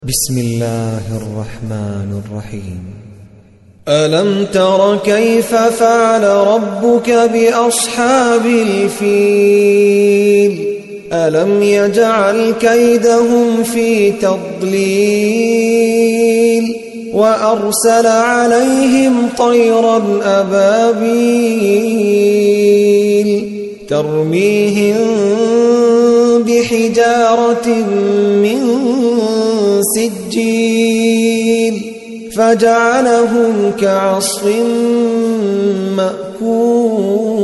بسم الله الرحمن الرحيم. ألم تر كيف فعل ربك بأصحاب الفيل ألم يجعل كيدهم في تضليل وأرسل عليهم طيرا أبابيل ترميهم بحجارة من سجيل فجعلهم كعصف مأكول.